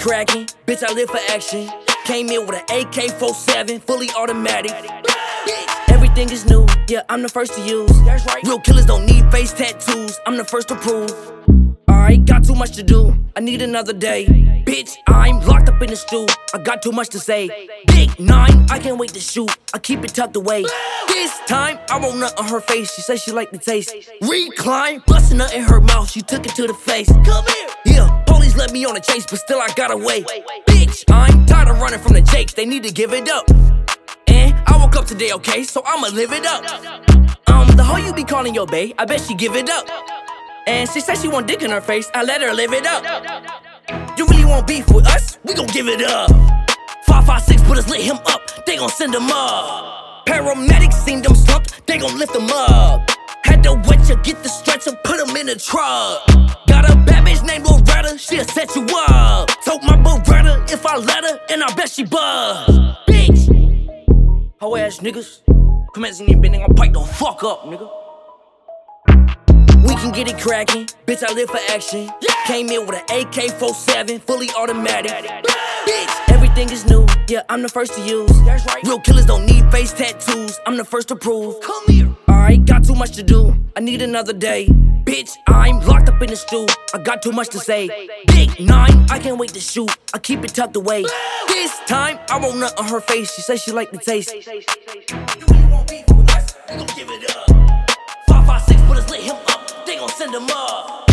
cracking, bitch, I live for action. Came in with an AK-47, fully automatic. Everything is new, yeah, I'm the first to use. That's right. Real killers don't need face tattoos, I'm the first to prove. Alright, got too much to do, I need another day. Bitch, I'm locked up in the stew, I got too much to say. Big 9, I can't wait to shoot, I keep it tucked away. This time, I won't nut on her face, she says she like the taste. Recline, busting her in her mouth, she took it to the face. Come here! Yeah, police let me on a chase, but still I got away. Bitch, I'm tired of running from the jakes, they need to give it up. And I woke up today, okay, so I'ma live it up. The hoe you be calling your bae, I bet she give it up. And she said she want dick in her face, I let her live it up. You really want beef with us? We gon' give it up. 556 put us lit him up, they gon' send him up. Paramedics seen them slumped, they gon' lift him up. Had to wet you, get the stretcher, put him in the truck. Got a bad bitch named Loretta, she'll set you up. Told my Beretta if I let her, and I bet she buzz. Bitch! Hoe ass niggas, commencing your bending, I'll pipe the fuck up, nigga. We can get it cracking, bitch, I live for action. Came in with an AK-47, fully automatic. Bitch, everything is new, yeah, I'm the first to use. That's right. Real killers don't need face tattoos, I'm the first to prove. Come here. Alright, got too much to do, I need another day. Bitch, I'm locked up in the stew, I got too much to say. Big 9, I can't wait to shoot, I keep it tucked away. This time, I won't nut on her face, she says she like the taste. You really want beef with us? We gon' give it up. 556 put us lit him up, they gon' send him up.